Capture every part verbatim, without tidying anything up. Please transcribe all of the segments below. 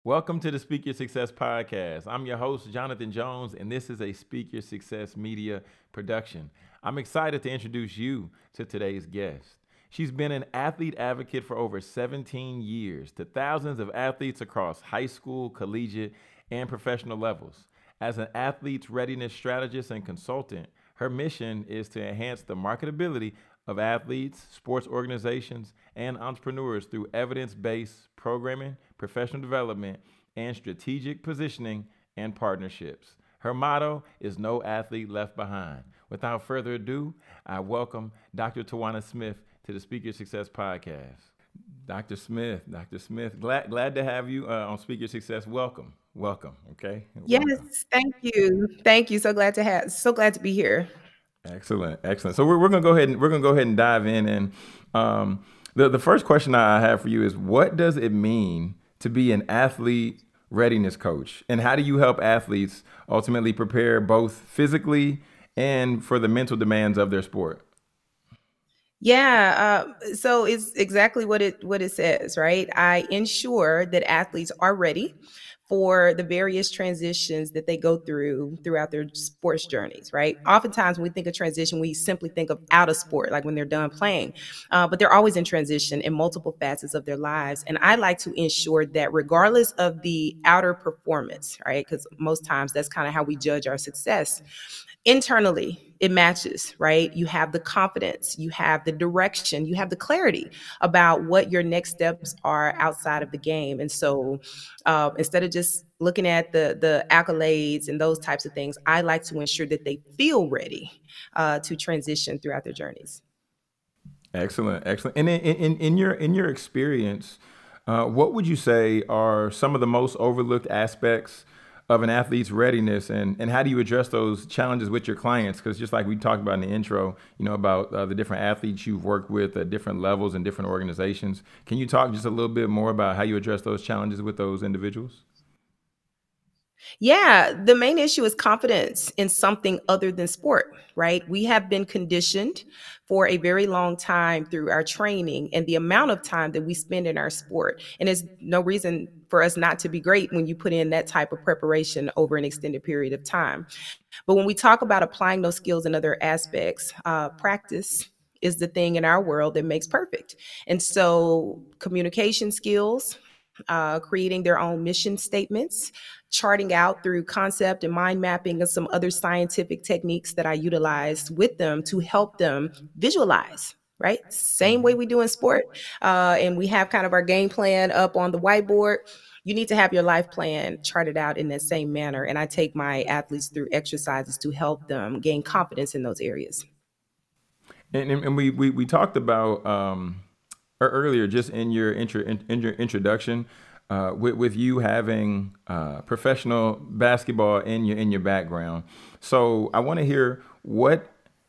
Welcome to the Speak Your Success podcast. I'm your host, Jonathan Jones, and this is a Speak Your Success media production. I'm excited to introduce you to today's guest. She's been an athlete advocate for over seventeen years to thousands of athletes across high school, collegiate, and professional levels. As an athlete's readiness strategist and consultant, her mission is to enhance the marketability of athletes, sports organizations, and entrepreneurs through evidence-based programming, professional development, and strategic positioning and partnerships. Her motto is no athlete left behind. Without further ado, I welcome Doctor Tawana Smith to the Speak Your Success podcast. Doctor Smith, Doctor Smith, glad glad to have you uh, on Speak Your Success. Welcome, welcome. Okay, Yes, welcome. thank you. Thank you. So glad to have, so glad to be here. Excellent, excellent. So we're, we're gonna go ahead and we're gonna go ahead and dive in. And um, the the first question I have for you is, what does it mean to be an athlete readiness coach, and how do you help athletes ultimately prepare both physically and for the mental demands of their sport? Yeah, uh, so it's exactly what it what it says, right? I ensure that athletes are ready for the various transitions that they go through throughout their sports journeys, right? Oftentimes, when we think of transition, we simply think of out of sport, like when they're done playing, uh, but they're always in transition in multiple facets of their lives. And I like to ensure that regardless of the outer performance, right? Because most times that's kind of how we judge our success. Internally, it matches, right? You have the confidence, you have the direction, you have the clarity about what your next steps are outside of the game. And so uh, instead of just looking at the the accolades and those types of things, I like to ensure that they feel ready uh, to transition throughout their journeys. Excellent, excellent. And in, in, in your in your experience, uh, what would you say are some of the most overlooked aspects of an athlete's readiness, and, and how do you address those challenges with your clients? Because just like we talked about in the intro, you know, about uh, the different athletes you've worked with at different levels and different organizations. Can you talk just a little bit more about how you address those challenges with those individuals? Yeah, the main issue is confidence in something other than sport, right? We have been conditioned for a very long time through our training and the amount of time that we spend in our sport. And there's no reason for us not to be great when you put in that type of preparation over an extended period of time. But when we talk about applying those skills in other aspects, uh, practice is the thing in our world that makes perfect. And so communication skills, uh, creating their own mission statements, charting out through concept and mind mapping, and some other scientific techniques that I utilize with them to help them visualize. Right, same way Mhm. we do in sport, uh, and we have kind of our game plan up on the whiteboard. You need to have your life plan charted out in that same manner. And I take my athletes through exercises to help them gain confidence in those areas. And, and and we, we, we talked about um, ear- earlier, just in your intro, in, in your introduction, uh, with, with you having uh, professional basketball in your in your background. So I want to hear what.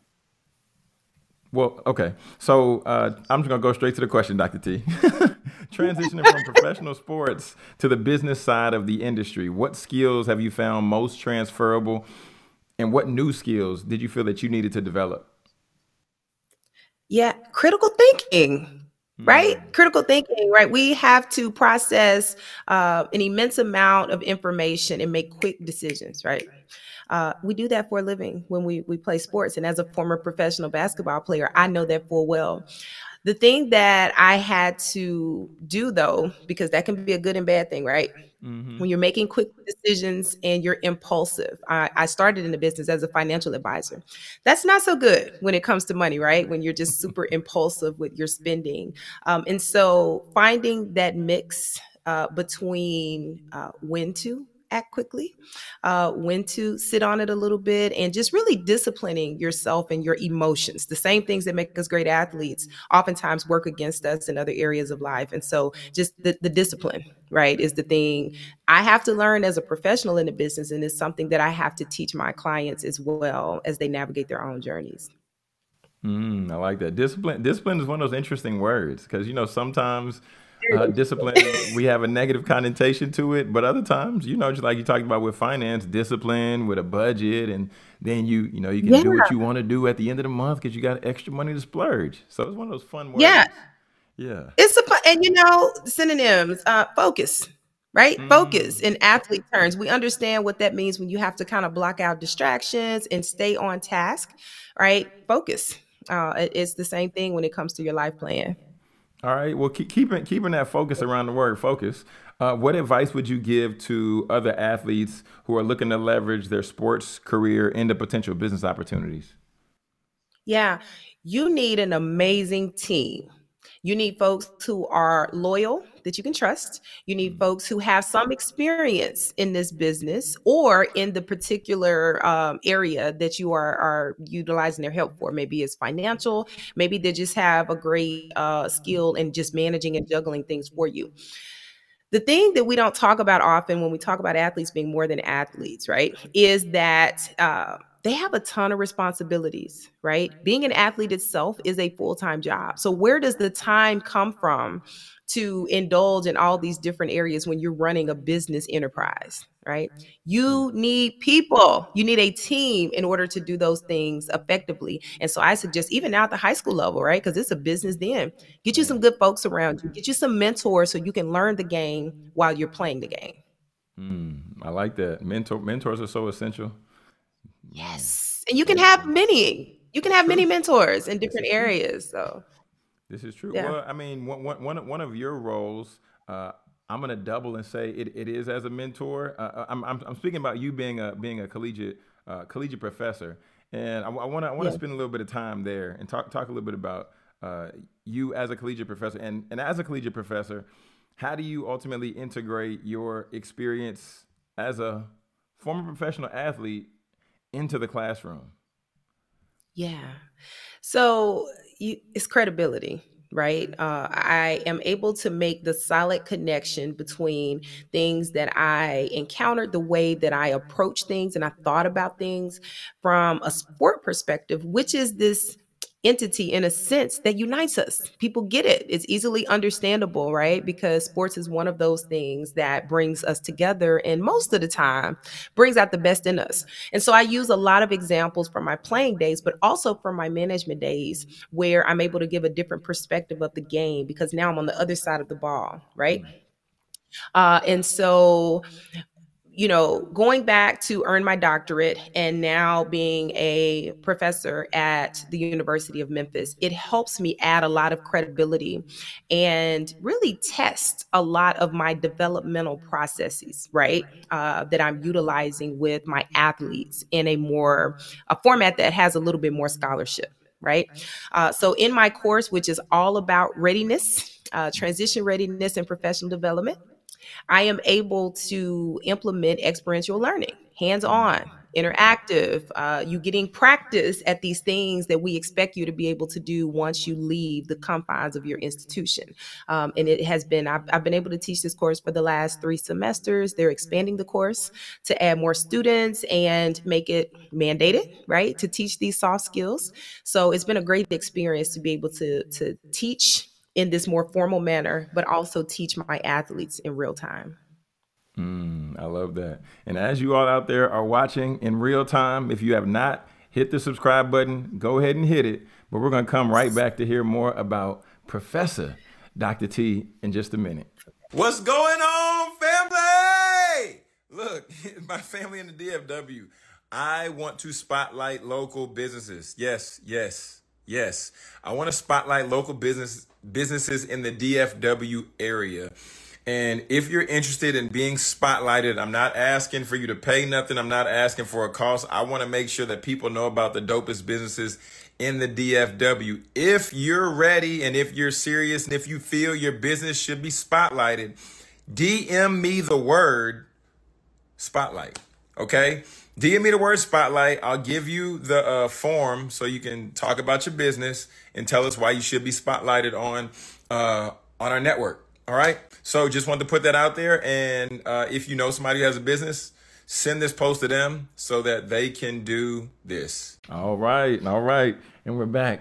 Well, okay. So uh, I'm just gonna go straight to the question, Doctor T. Transitioning from professional sports to the business side of the industry, what skills have you found most transferable, and what new skills did you feel that you needed to develop? Yeah, critical thinking, right? Mm. Critical thinking, right? We have to process uh, an immense amount of information and make quick decisions, right? Uh, we do that for a living when we we play sports, and as a former professional basketball player, I know that full well. The thing that I had to do, though, because that can be a good and bad thing, right? Mm-hmm. When you're making quick decisions and you're impulsive. I, I started in the business as a financial advisor. That's not so good when it comes to money, right? When you're just super impulsive with your spending. Um, and so finding that mix uh, between uh, when to act quickly, uh, when to sit on it a little bit, and just really disciplining yourself and your emotions. The same things that make us great athletes oftentimes work against us in other areas of life. And so just the, the discipline, right, is the thing I have to learn as a professional in the business. And it's something that I have to teach my clients as well as they navigate their own journeys. Mm, I like that. Discipline. Discipline is one of those interesting words because you know sometimes uh, discipline we have a negative connotation to it, but other times, you know, just like you talked about with finance, discipline with a budget, and then you you know you can Yeah. do what you want to do at the end of the month because you got extra money to splurge. So it's one of those fun Yeah. words. Yeah. It's a, and you know, synonyms, uh, focus. right? Focus Mm. in athlete terms. We understand what that means when you have to kind of block out distractions and stay on task, right? Focus. Uh, it- it's the same thing when it comes to your life plan. All right. Well, keep, keeping keeping that focus around the word focus. Uh, what advice would you give to other athletes who are looking to leverage their sports career into potential business opportunities? Yeah, you need an amazing team. You need folks who are loyal that you can trust. You need Mm. folks who have some experience in this business or in the particular um, area that you are, are utilizing their help for. Maybe it's financial, maybe they just have a great uh, skill in just managing and juggling things for you. The thing that we don't talk about often when we talk about athletes being more than athletes, right, is that uh, they have a ton of responsibilities, right? Being an athlete itself is a full time job. So, where does the time come from to indulge in all these different areas when you're running a business enterprise, right? Mm. You need people, you need a team in order to do those things effectively. And so, I suggest even now at the high school level, right? Because it's a business then, get you some Man. good folks around you, get you some mentors so you can learn the game while you're playing the game. Mm. I like that. Mentor mentors are so essential. Man. Yes. And you can have Mentors. many. You can have many True. mentors in This different is true. areas. So, This is true. yeah. Well, I mean, one, one, one of one of your roles, uh, I'm gonna double and say it, it is as a mentor. Uh, uh, I'm, I'm I'm speaking about you being a being a collegiate uh, collegiate professor, and I want to I want to Yeah. spend a little bit of time there and talk talk a little bit about uh, you as a collegiate professor, and and as a collegiate professor, how do you ultimately integrate your experience as a former professional athlete into the classroom? Yeah. So you, it's credibility, right? Uh, I am able to make the solid connection between things that I encountered, the way that I approach things and I thought about things from a sport perspective, which is this entity in a sense that unites us. People get it. It's easily understandable, right? Because sports is one of those things that brings us together and most of the time brings out the best in us. And so I use a lot of examples from my playing days, but also from my management days where I'm able to give a different perspective of the game because now I'm on the other side of the ball, right? Mm. Uh, and so you know, going back to earn my doctorate and now being a professor at the University of Memphis, it helps me add a lot of credibility and really test a lot of my developmental processes, right? Uh, that I'm utilizing with my athletes in a more, a format that has a little bit more scholarship. Right. Uh, so, in my course, which is all about readiness, uh, transition readiness, and professional development, I am able to implement experiential learning, hands Mm. on, interactive, uh, you getting practice at these things that we expect you to be able to do once you leave the confines of your institution. Um, and it has been, I've, I've been able to teach this course for the last three semesters. They're expanding the course to add more students and make it mandated, right, to teach these soft skills. So it's been a great experience to be able to, to teach in this more formal manner, but also teach my athletes in real time. Mm, I love that. And as you all out there are watching in real time, if you have not hit the subscribe button, go ahead and hit it. But we're going to come right back to hear more about Professor Doctor T in just a minute. What's going on, family? Look, my family in the D F W. I want to spotlight local businesses. Yes, yes, yes. I want to spotlight local business businesses in the D F W area. And if you're interested in being spotlighted, I'm not asking for you to pay nothing. I'm not asking for a cost. I want to make sure that people know about the dopest businesses in the D F W. If you're ready and if you're serious and if you feel your business should be spotlighted, D M me the word spotlight. Okay? D M me the word spotlight. I'll give you the uh, form so you can talk about your business and tell us why you should be spotlighted on uh, on our network. All right. So just wanted to put that out there. And uh, if you know somebody who has a business, send this post to them so that they can do this. All right. All right. And we're back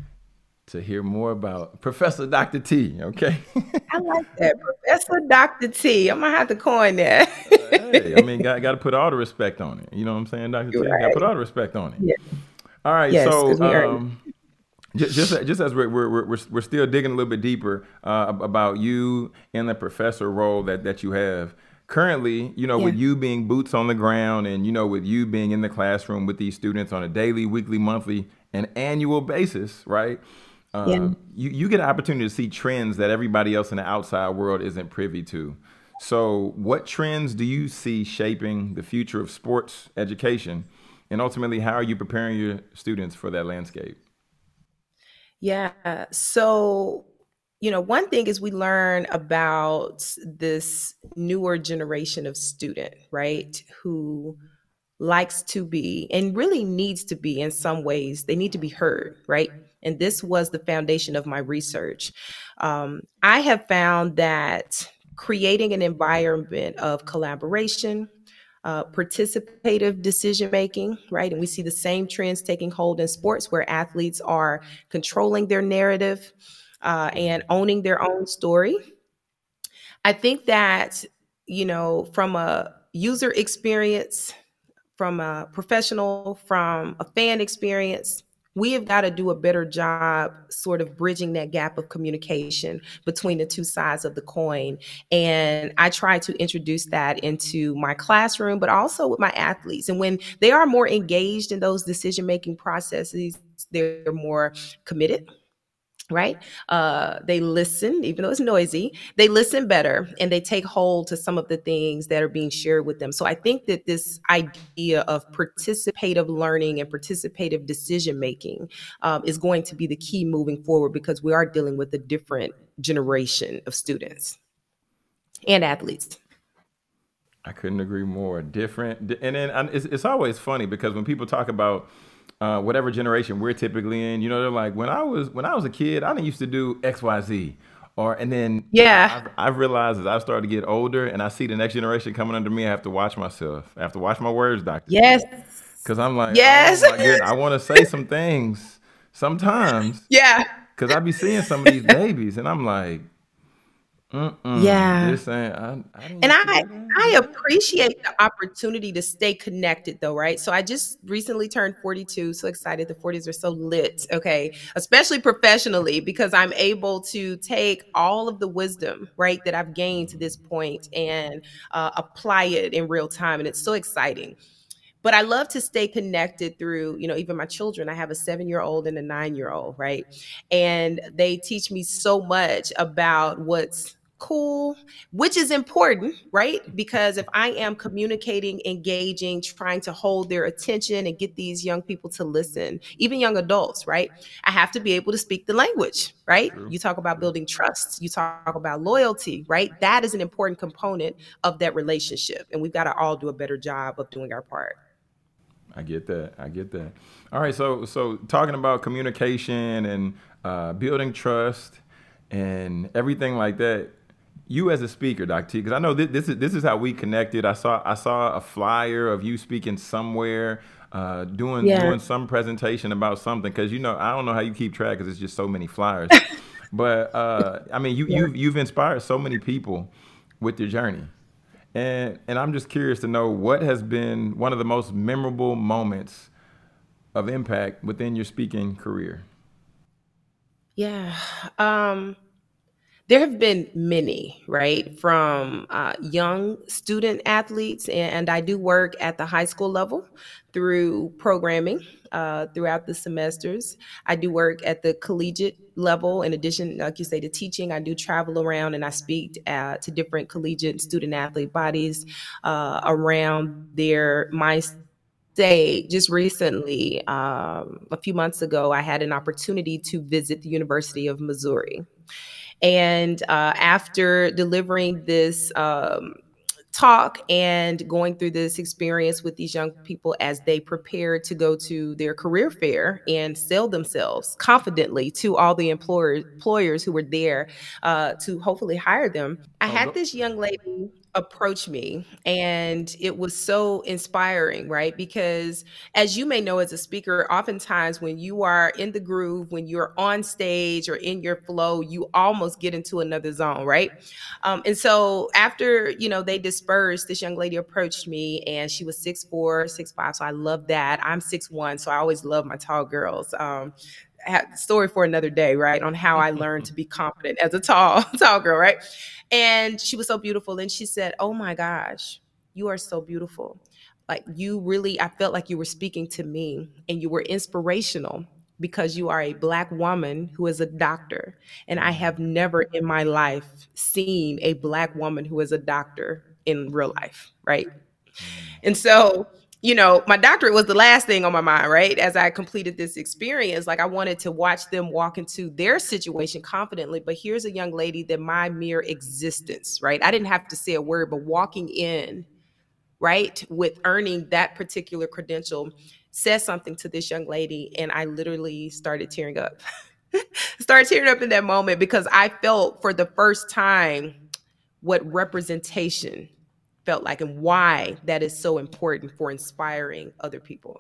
to hear more about Professor Doctor T. Okay. I like that. Professor Doctor T. I'm going to have to coin that. Hey, I mean, got, got to put all the respect on it. You know what I'm saying, Doctor T? Got to Right. put all the respect on it. Yeah. All right. Yes, So because we earned um, Just, just, just as we're, we're, we're, we're still digging a little bit deeper uh, about you and the professor role that, that you have currently, you know, Yeah. with you being boots on the ground and, you know, with you being in the classroom with these students on a daily, weekly, monthly, and annual basis, right? Yeah. Uh, you, you get an opportunity to see trends that everybody else in the outside world isn't privy to. So what trends do you see shaping the future of sports education? And ultimately, how are you preparing your students for that landscape? Yeah. So, you know, one thing is we learn about this newer generation of student, right? Who likes to be and really needs to be in some ways, they need to be heard, right? And this was the foundation of my research. Um, I have found that creating an environment of collaboration, uh, participative decision making, right? And we see the same trends taking hold in sports where athletes are controlling their narrative uh, and owning their own story. I think that, you know, from a user experience, from a professional, from a fan experience, we have got to do a better job sort of bridging that gap of communication between the two sides of the coin. And I try to introduce that into my classroom, but also with my athletes. And when they are more engaged in those decision making processes, they're more committed, right? Uh, they listen, even though it's noisy, they listen better and they take hold to some of the things that are being shared with them. So I think that this idea of participative learning and participative decision making um, is going to be the key moving forward because we are dealing with a different generation of students and athletes. I couldn't agree more. Different, and then and it's, it's always funny because when people talk about uh, whatever generation we're typically in, you know, they're like, when I was when I was a kid, I didn't used to do X, Y, Z, or and then Yeah. I've, I've realized as I've started to get older and I see the next generation coming under me, I have to watch myself. I have to watch my words, doctor, Yes. because I'm like, oh Yes. my goodness, I want to say some things sometimes Yeah. because I be seeing some of these babies and I'm like, mm-mm, Yeah. this ain't. I, I didn't And used to I do I that. appreciate the opportunity to stay connected though, right? So I just recently turned forty-two, so excited. The forties are so lit, okay? Especially professionally because I'm able to take all of the wisdom, right, that I've gained to this point and uh, apply it in real time and it's so exciting. But I love to stay connected through, you know, even my children. I have a seven year old and a nine year old, right? And they teach me so much about what's cool, which is important, right? Because if I am communicating, engaging, trying to hold their attention and get these young people to listen, even young adults, right? I have to be able to speak the language, right? True. You talk about True. building trust, you talk about loyalty, right? That is an important component of that relationship. And we've got to all do a better job of doing our part. I get that. I get that. All right. So, so talking about communication and uh, building trust and everything like that. You as a speaker, Doctor T, because I know this, this is this is how we connected. I saw I saw a flyer of you speaking somewhere, uh, doing Yeah. doing some presentation about something. Because you know I don't know how you keep track because it's just so many flyers. But uh, I mean, you Yeah. you've you've inspired so many people with your journey. And and I'm just curious to know what has been one of the most memorable moments of impact within your speaking career. Yeah. Um, there have been many, right, from uh, young student athletes, and, and I do work at the high school level through programming uh, throughout the semesters. I do work at the collegiate level. In addition, like you say, to teaching, I do travel around and I speak uh, to different collegiate student athlete bodies uh, around their my say just recently, um, a few months ago, I had an opportunity to visit the University of Missouri. And uh, after delivering this um, talk and going through this experience with these young people as they prepare to go to their career fair and sell themselves confidently to all the employers, employers who were there uh, to hopefully hire them, I Oh, had go. this young lady approach me and it was so inspiring, right? Because as you may know as a speaker, oftentimes when you are in the groove, when you're on stage or in your flow, you almost get into another zone, right? Um, and so after, you know, they dispersed, this young lady approached me and she was six four, six five. So I love that. I'm six one. So I always love my tall girls. Um, have story for another day, right? On how I learned to be confident as a tall, tall girl, right? And she was so beautiful. And she said, "Oh my gosh, you are so beautiful. Like you really, I felt like you were speaking to me and you were inspirational because you are a Black woman who is a doctor. And I have never in my life seen a Black woman who is a doctor in real life, right?" And so, you know, my doctorate was the last thing on my mind, right? As I completed this experience, like I wanted to watch them walk into their situation confidently. But here's a young lady that my mere existence, right? I didn't have to say a word, but walking in, right, with earning that particular credential says something to this young lady. And I literally started tearing up, started tearing up in that moment because I felt for the first time what representation felt like and why that is so important for inspiring other people.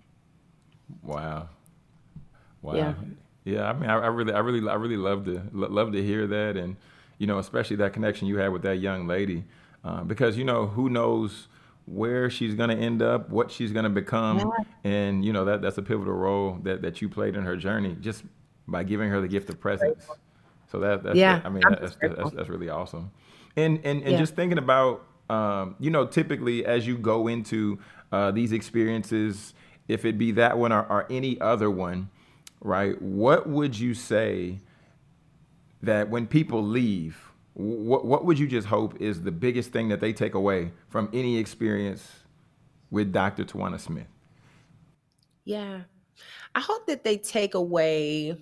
Wow. Wow. Yeah. Yeah. I mean, I, I really, I really, I really love to love to hear that, and you know, especially that connection you had with that young lady, uh, because you know, who knows where she's going to end up, what she's going to become, yeah. and you know, that that's a pivotal role that that you played in her journey just by giving her the gift of presence. So that that's, yeah, I mean, that's that's, that's that's really awesome. And and and yeah. just thinking about. Um, you know, typically as you go into uh, these experiences, if it be that one or, or any other one, right, what would you say that when people leave, what, what would you just hope is the biggest thing that they take away from any experience with Doctor Tawana Smith? Yeah, I hope that they take away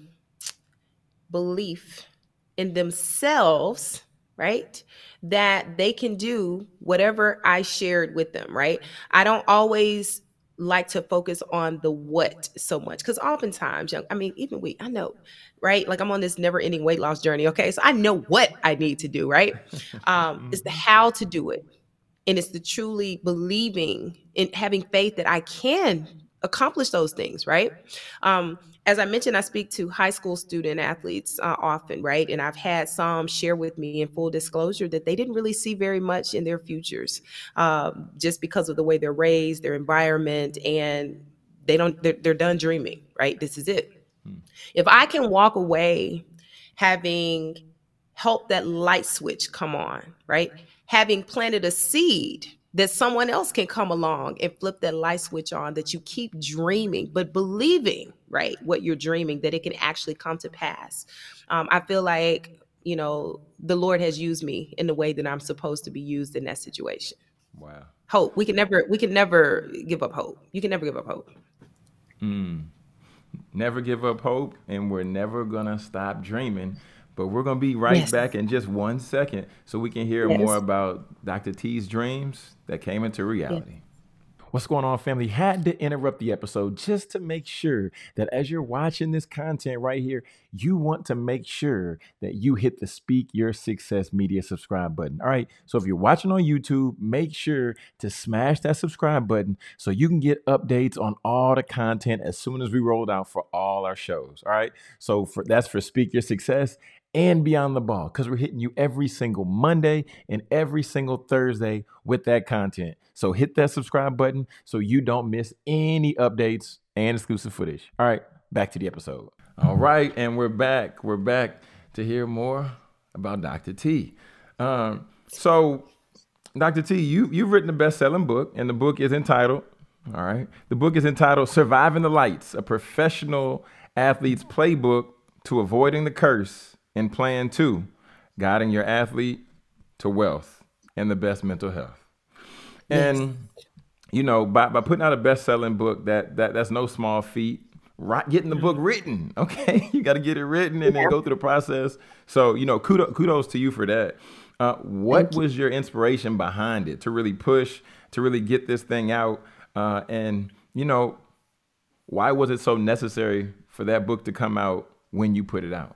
belief in themselves, right? That they can do whatever I shared with them, right? I don't always like to focus on the what so much because oftentimes, I mean, even we, I know, right? Like I'm on this never ending weight loss journey. Okay. So I know what I need to do, right? Um, it's the how to do it. And it's the truly believing in having faith that I can accomplish those things, right? Um, as I mentioned, I speak to high school student athletes uh, often, right? And I've had some share with me in full disclosure that they didn't really see very much in their futures um, just because of the way they're raised, their environment, and they don't, they're, they're done dreaming, right? This is it. Hmm. If I can walk away having helped that light switch come on, right? Having planted a seed that someone else can come along and flip that light switch on, that you keep dreaming, but believing, right, what you're dreaming, that it can actually come to pass. Um, I feel like, you know, the Lord has used me in the way that I'm supposed to be used in that situation. Wow. Hope. We can never, we can never give up hope. You can never give up hope. Mm. Never give up hope, and we're never gonna stop dreaming. But we're going to be right yes. back in just one second so we can hear yes. more about Doctor T's dreams that came into reality. Yes. What's going on, family? Had to interrupt the episode just to make sure that as you're watching this content right here, you want to make sure that you hit the Speak Your Success Media subscribe button. All right. So if you're watching on YouTube, make sure to smash that subscribe button so you can get updates on all the content as soon as we roll out for all our shows. All right. So for that's for Speak Your Success and Beyond the Ball, because we're hitting you every single Monday and every single Thursday with that content. So hit that subscribe button so you don't miss any updates and exclusive footage. All right, back to the episode. All right, and we're back. We're back to hear more about Doctor T. Um, so, Doctor T, you, you've written a best-selling book, and the book is entitled, all right, the book is entitled Surviving the Lights, a professional athlete's playbook to avoiding the curse and plan two, guiding your athlete to wealth and the best mental health. And, yes. you know, by, by putting out a best-selling book, that that that's no small feat. Right, getting the book written, okay? You got to get it written and then go through the process. So, you know, kudos, kudos to you for that. Uh, what was your inspiration behind it to really push, to really get this thing out? Uh, and, you know, why was it so necessary for that book to come out when you put it out?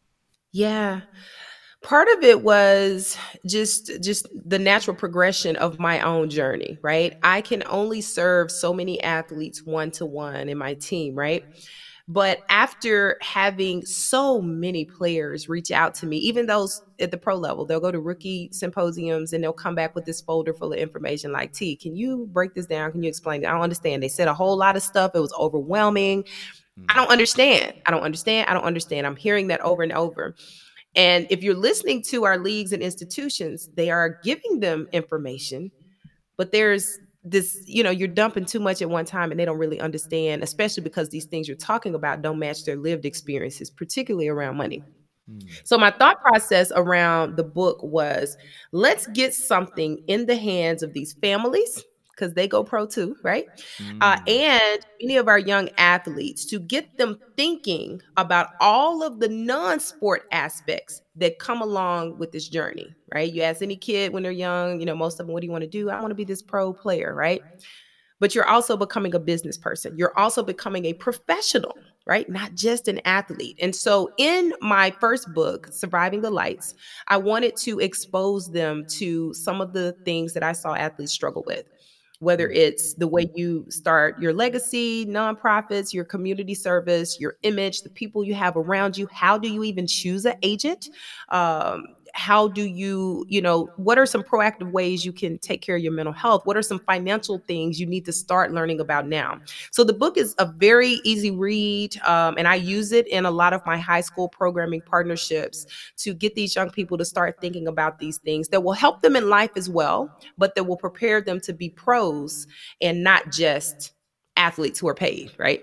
Yeah. Part of it was just just the natural progression of my own journey, right? I can only serve so many athletes one-to-one in my team, right? But after having so many players reach out to me, even those at the pro level, they'll go to rookie symposiums and they'll come back with this folder full of information like, T, can you break this down? Can you explain it? I don't understand. They said a whole lot of stuff. It was overwhelming. I don't understand. I don't understand. I don't understand. I'm hearing that over and over. And if you're listening to our leagues and institutions, they are giving them information, but there's this, you know, you're dumping too much at one time and they don't really understand, especially because these things you're talking about don't match their lived experiences, particularly around money. Mm. So my thought process around the book was, let's get something in the hands of these families, because they go pro too, right? Mm. Uh, and many of our young athletes, to get them thinking about all of the non-sport aspects that come along with this journey, right? You ask any kid when they're young, you know, most of them, what do you want to do? I want to be this pro player, right? But you're also becoming a business person. You're also becoming a professional, right? Not just an athlete. And so in my first book, Surviving the Lights, I wanted to expose them to some of the things that I saw athletes struggle with. Whether it's the way you start your legacy, nonprofits, your community service, your image, the people you have around you. How do you even choose an agent? Um, how do you, you know, what are some proactive ways you can take care of your mental health? What are some financial things you need to start learning about now? So the book is a very easy read, um, and I use it in a lot of my high school programming partnerships to get these young people to start thinking about these things that will help them in life as well, but that will prepare them to be pros and not just athletes who are paid, right?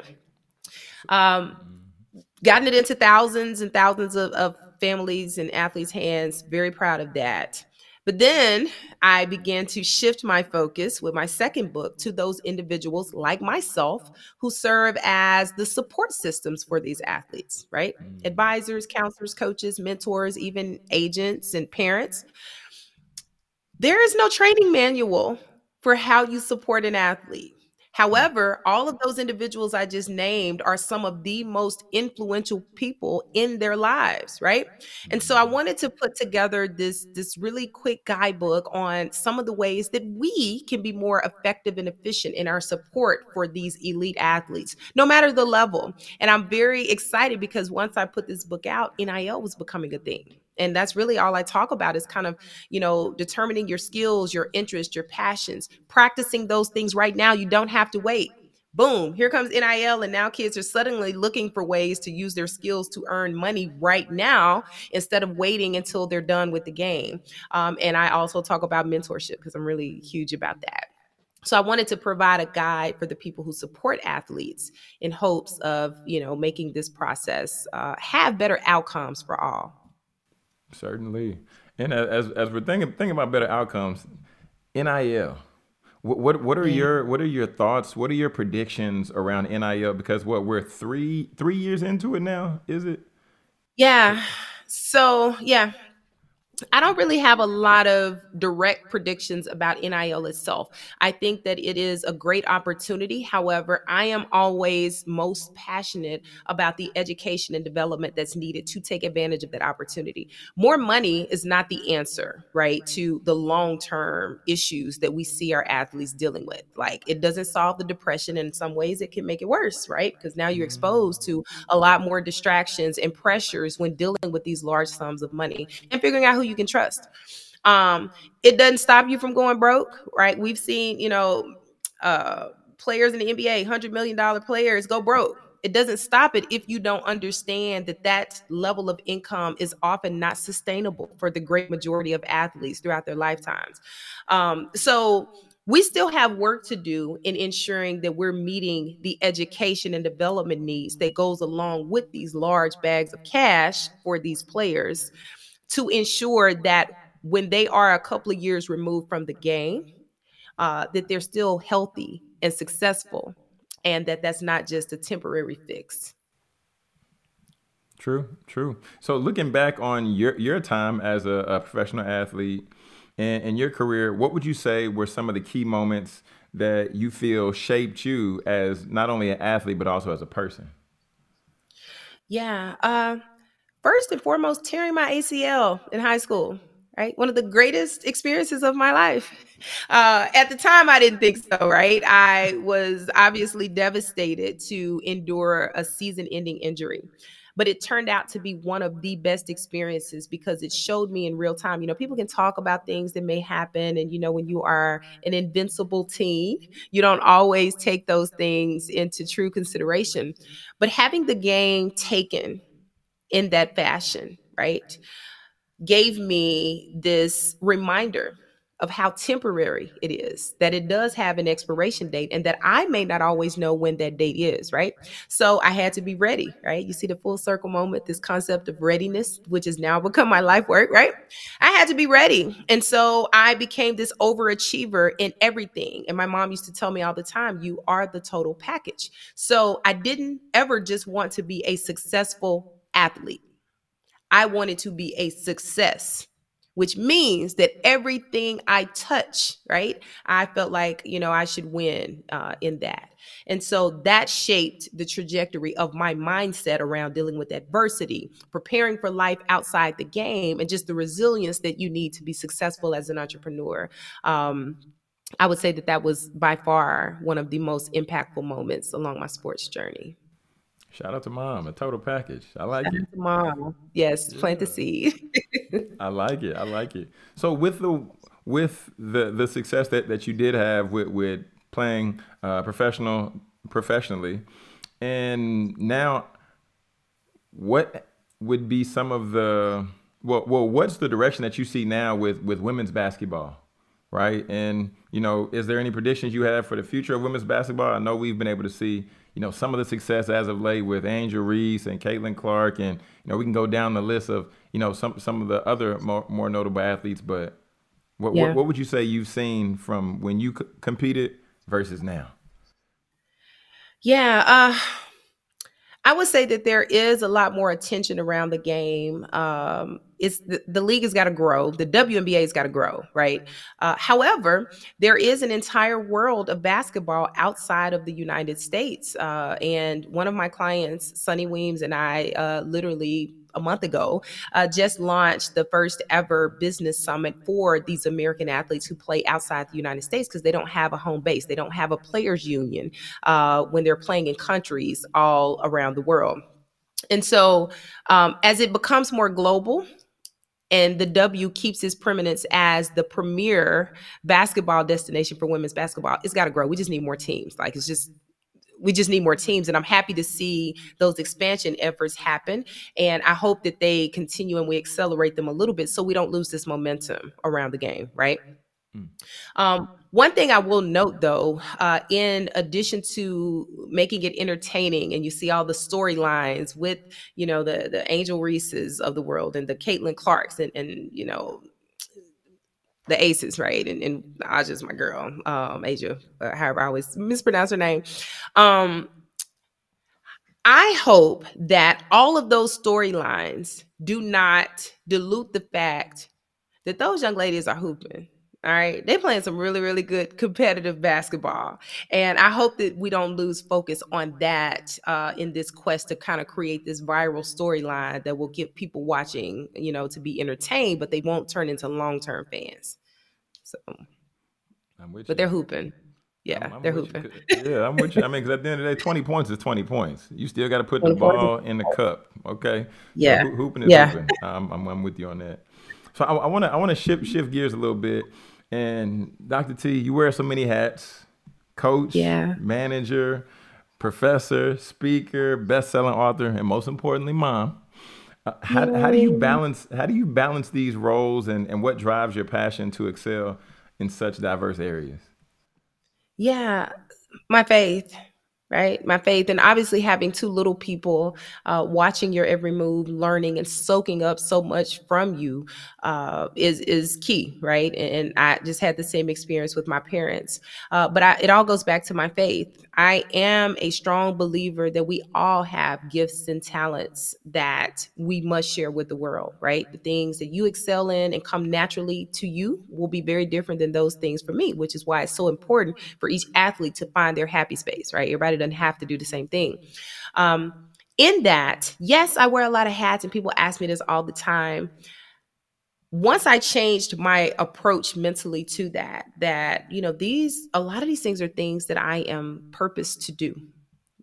Um, gotten it into thousands and thousands of, of families and athletes' hands. Very proud of that. But then I began to shift my focus with my second book to those individuals like myself who serve as the support systems for these athletes, right? Mm. Advisors, counselors, coaches, mentors, even agents and parents. There is no training manual for how you support an athlete. However, all of those individuals I just named are some of the most influential people in their lives, right? And so I wanted to put together this, this really quick guidebook on some of the ways that we can be more effective and efficient in our support for these elite athletes, no matter the level. And I'm very excited because once I put this book out, N I L was becoming a thing. And that's really all I talk about is kind of, you know, determining your skills, your interests, your passions, practicing those things right now. You don't have to wait. Boom, here comes N I L. And now kids are suddenly looking for ways to use their skills to earn money right now instead of waiting until they're done with the game. Um, and I also talk about mentorship because I'm really huge about that. So I wanted to provide a guide for the people who support athletes in hopes of, you know, making this process uh, have better outcomes for all. Certainly. And as as we're thinking thinking about better outcomes, N I L. What what, what are yeah. your what are your thoughts? What are your predictions around N I L? Because what we're three three years into it now, is it? Yeah. So yeah. I don't really have a lot of direct predictions about N I L itself. I think that it is a great opportunity. However, I am always most passionate about the education and development that's needed to take advantage of that opportunity. More money is not the answer, right, to the long-term issues that we see our athletes dealing with. Like, it doesn't solve the depression. In some ways, it can make it worse, right? Because now you're exposed to a lot more distractions and pressures when dealing with these large sums of money and figuring out who you can trust. Um, it doesn't stop you from going broke, right? We've seen, you know, uh, players in the N B A, one hundred million dollars players go broke. It doesn't stop it if you don't understand that that level of income is often not sustainable for the great majority of athletes throughout their lifetimes. Um, so we still have work to do in ensuring that we're meeting the education and development needs that goes along with these large bags of cash for these players, to ensure that when they are a couple of years removed from the game, uh, that they're still healthy and successful, and that that's not just a temporary fix. True, true. So looking back on your, your time as a, a professional athlete and, and your career, what would you say were some of the key moments that you feel shaped you as not only an athlete, but also as a person? Yeah. Uh, First and foremost, tearing my A C L in high school, right? One of the greatest experiences of my life. Uh, at the time, I didn't think so, right? I was obviously devastated to endure a season-ending injury. But it turned out to be one of the best experiences because it showed me in real time. You know, people can talk about things that may happen. And, you know, when you are an invincible teen, you don't always take those things into true consideration. But having the game taken in that fashion, right, gave me this reminder of how temporary it is, that it does have an expiration date and that I may not always know when that date is, right? So I had to be ready, right? You see the full circle moment, this concept of readiness, which has now become my life work, right? I had to be ready. And so I became this overachiever in everything. And my mom used to tell me all the time, you are the total package. So I didn't ever just want to be a successful athlete. I wanted to be a success, which means that everything I touch, right, I felt like, you know, I should win uh, in that. And so that shaped the trajectory of my mindset around dealing with adversity, preparing for life outside the game, and just the resilience that you need to be successful as an entrepreneur. Um, I would say that that was by far one of the most impactful moments along my sports journey. Shout out to mom, a total package. I like Shout it. out to mom. Yes, Yeah. plant the seed. I like it. I like it. So with the with the the success that, that you did have with with playing uh, professional professionally, and now what would be some of the well well what's the direction that you see now with with women's basketball, right? And you know, is there any predictions you have for the future of women's basketball? I know we've been able to see, you know, some of the success as of late with Angel Reese and Caitlin Clark, and you know, we can go down the list of, you know, some some of the other more, more notable athletes. But what, Yeah. what what would you say you've seen from when you c- competed versus now? Yeah. Uh, I would say that there is a lot more attention around the game. Um, it's the, the league has got to grow. The W N B A has got to grow, right? Uh, however, there is an entire world of basketball outside of the United States. Uh, and one of my clients, Sunny Weems, and I uh, literally a month ago, uh, just launched the first ever business summit for these American athletes who play outside the United States because they don't have a home base. They don't have a players union uh, when they're playing in countries all around the world. And so um, as it becomes more global, and the W keeps its permanence as the premier basketball destination for women's basketball, it's got to grow. We just need more teams. Like, it's just, we just need more teams. And I'm happy to see those expansion efforts happen. And I hope that they continue and we accelerate them a little bit so we don't lose this momentum around the game, right? Mm. Um, one thing I will note, though, uh, in addition to making it entertaining, and you see all the storylines with, you know, the the Angel Reeses of the world and the Caitlin Clarks and, and you know, the Aces, right? And, and Aja's my girl, um, Asia, uh, however I always mispronounce her name. Um, I hope that all of those storylines do not dilute the fact that those young ladies are hooping. All right. They're playing some really, really good competitive basketball. And I hope that we don't lose focus on that uh, in this quest to kind of create this viral storyline that will get people watching, you know, to be entertained, but they won't turn into long-term fans. So, I'm with but you. they're hooping. Yeah, I'm, I'm they're with you. hooping. 'Cause- Yeah, I'm with you. I mean, because at the end of the day, twenty points is twenty points. You still got to put the ball in the cup. Okay. So Yeah. hoo- hooping is Yeah. hooping. Um, I'm, I'm with you on that. So I want to I want to shift shift gears a little bit. And Doctor T, you wear so many hats: coach, Yeah. manager, professor, speaker, best-selling author, and most importantly, mom. Uh, how, how do you balance how do you balance these roles, and, and what drives your passion to excel in such diverse areas? Yeah, my faith, right? My faith, and obviously having two little people uh, watching your every move, learning and soaking up so much from you uh, is is key, right? And I just had the same experience with my parents. Uh, but I, it all goes back to my faith. I am a strong believer that we all have gifts and talents that we must share with the world, right? The things that you excel in and come naturally to you will be very different than those things for me, which is why it's so important for each athlete to find their happy space, right? Everybody doesn't have to do the same thing. Um, in that, yes, I wear a lot of hats and people ask me this all the time. Once I changed my approach mentally to that, that, you know, these, a lot of these things are things that I am purposed to do.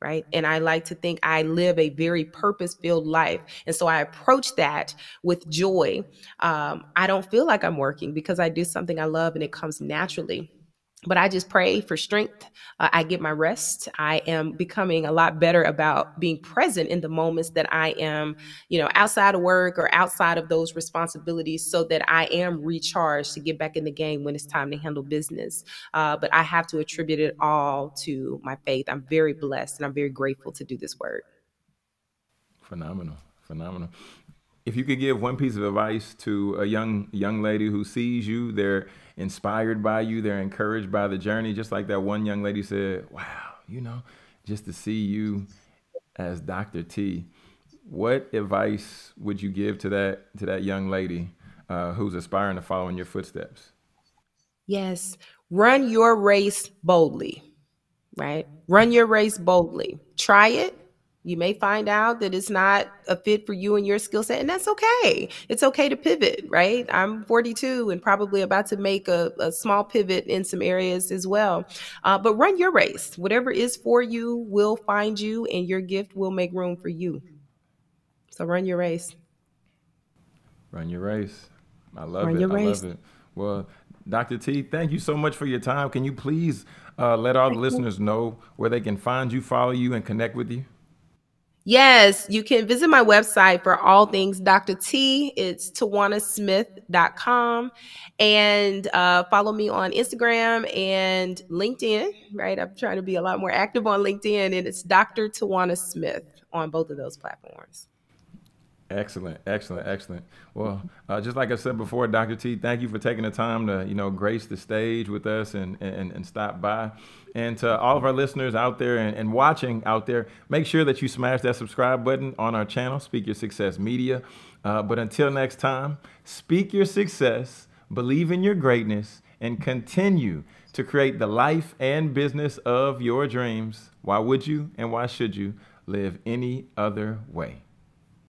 right? And I like to think I live a very purpose-filled life. And so I approach that with joy. Um, I don't feel like I'm working because I do something I love and it comes naturally. But I just pray for strength. Uh, I get my rest. I am becoming a lot better about being present in the moments that I am, you know, outside of work or outside of those responsibilities, so that I am recharged to get back in the game when it's time to handle business. Uh, but I have to attribute it all to my faith. I'm very blessed and I'm very grateful to do this work. Phenomenal, phenomenal. If you could give one piece of advice to a young young lady who sees you, they're inspired by you, they're encouraged by the journey, just like that one young lady said, wow, you know, just to see you as Doctor T, what advice would you give to that to that young lady uh, who's aspiring to follow in your footsteps? Yes, run your race boldly, right? Run your race boldly. Try it. You may find out that it's not a fit for you and your skill set, and that's okay. It's okay to pivot, right? I'm forty-two and probably about to make a, a small pivot in some areas as well. Uh, but run your race. Whatever is for you will find you, and your gift will make room for you. So run your race. Run your race. I love Run it. your I love race. it. Well, Doctor T, thank you so much for your time. Can you please uh, let all the listeners know where they can find you, follow you, and connect with you? Yes, you can visit my website for all things Doctor T. It's tawana smith dot com. And uh, follow me on Instagram and LinkedIn, right? I'm trying to be a lot more active on LinkedIn, and it's Doctor Tawana Smith on both of those platforms. Excellent, excellent, excellent. Well, uh, just like I said before, Doctor T, thank you for taking the time to, you know, grace the stage with us and, and, and stop by. And to all of our listeners out there and, and watching out there, make sure that you smash that subscribe button on our channel, Speak Your Success Media. Uh, but until next time, speak your success, believe in your greatness, and continue to create the life and business of your dreams. Why would you and why should you live any other way?